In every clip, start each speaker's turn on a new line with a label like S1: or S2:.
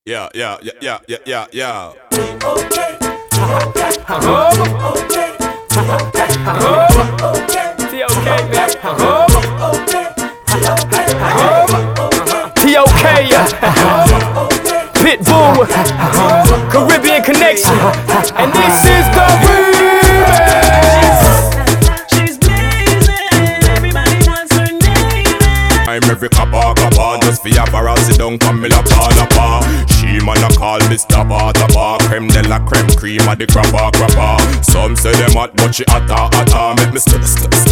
S1: Yeah.
S2: T.O.K. Pitbull, Caribbean Connection, and this is the remix.
S3: She's blazing, everybody wants her name.
S1: I'm every kappa, just for your sit down, come me la pa. She man a call me staba, creme de la creme, cream of the grabba. Some say them hot, but she hotter, make me stutter.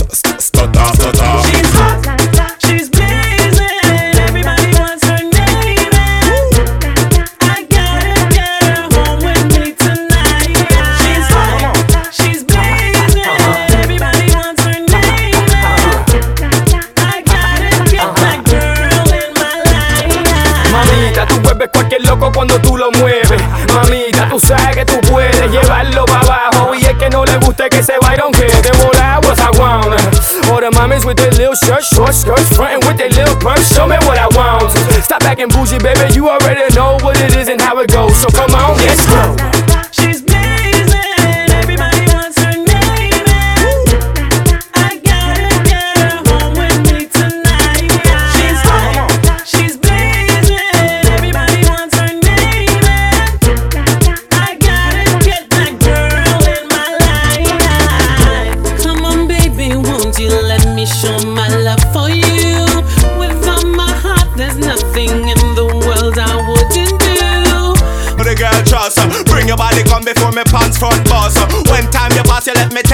S3: She's hot, she's blazing, everybody wants her name. I gotta get her home with me tonight. She's hot, she's blazing, everybody wants her name. I gotta get that girl in my life.
S2: Mamita, tú vuelves cualquier loco cuando tú lo mueves. Mamita, tú sabes que tú puedes llevarlo para abajo. Y el que no le guste que se vaya, don't care. De volar what I want. All the mommies with their little shirts, short skirts, frontin' with their little purse. Show me what I want. Stop acting bougie, baby. You already know what it is and how it goes. So come on, let's go.
S3: She's blazing, everybody wants her name. I gotta get her home with me tonight. She's hot, she's blazing, everybody wants her name. I gotta get that girl in my life. Come on, baby, won't you let me show my love for you? Without my heart, there's nothing in the world I wouldn't do.
S1: The girl trust, bring your body, come before me pants front boss. When time you pass, you let me